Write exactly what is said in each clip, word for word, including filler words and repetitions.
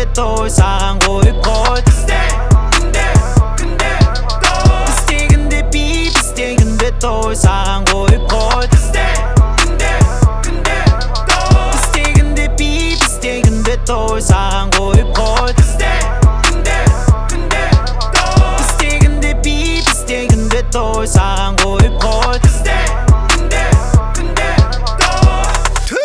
той саған қойып қойды. Бізде күнде күнде той, біздегінде би, біздегінде той саған қойып қойды. Бізде күнде күнде той, біздегінде би, біздегінде той саған қойып қойды. Бізде күнде күнде той, біздегінде би, біздегінде той саған қойып қойды. Бізде күнде күнде той.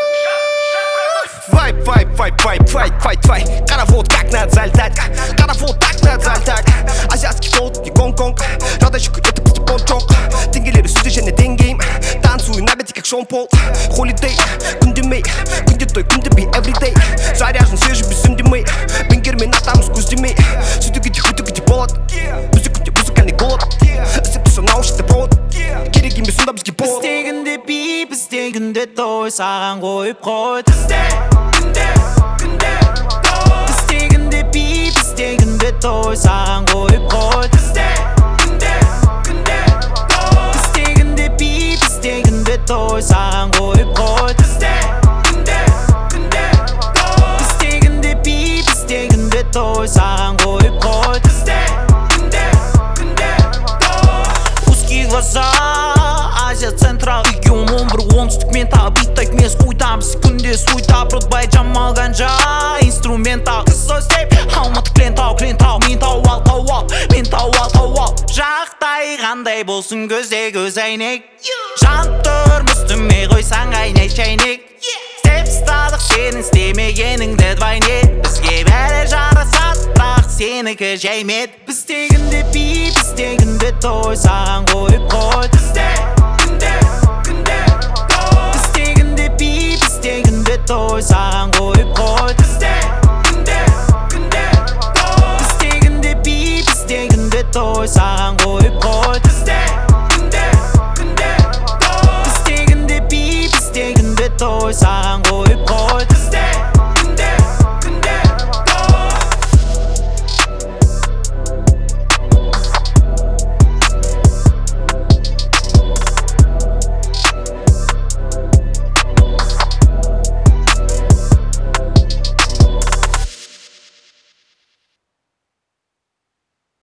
Вайп, вайп, вайп, вайп, вайп, вайп, вайп. Қара вот как надо залетать, қара вот так надо залетать. Азиатский флот и Гонконг, радайщик это пусти пончок. Теңгелері сүзде және деңгейім, танцую на бете как Шон Пол. Holiday, күнде мей, күнде той, күнде би, everyday. Заряжен свежий безүндемей, бенгермен атамыз көздемей. Сөйтуге де өтуге де болады, бізде күнде музыкальный голод. Іздеп тұрса наушникте провод, керек емес сонда бізге повод. Біздегінде би, біздегінде той саған қойып қойды. Бізде күнде күнде той, біздегінде би, біздегінде той саған қойып қойды. Бізде күнде күнде той, біздегінде би, біздегінде той саған қойып қойды. Бізде күнде күнде той, біздегінде би, біздегінде той саған қойып қойды. Бізде күнде күнде той. Узкие глаза, Азия Централ, регион он бір оңтүстік ментал. Биттайк мес қуйтамыз күнде суйта, Бродбай Джамал Ганжа, инструментал. Қыз өздеп, алматы клентау, клентау, мен тау ал, тау ал, мен тау ал, тау ал. Жақтай қандай болсын көзде көз әйнек, жан тұр үстіме қойсаң айнай шайнек. Істеп ұстадық сенің істемегеніңді двойнет, бізге бәрі жарасады, бірақ сенікі жәймет. Біздегінде би, біздегінде той саған қойып қойды. Бізде күнде күнде той, біздегінде би, біздегінде той саған қойып қойды. Бізде күнде күнде той, біздегінде би, біздегінде той саған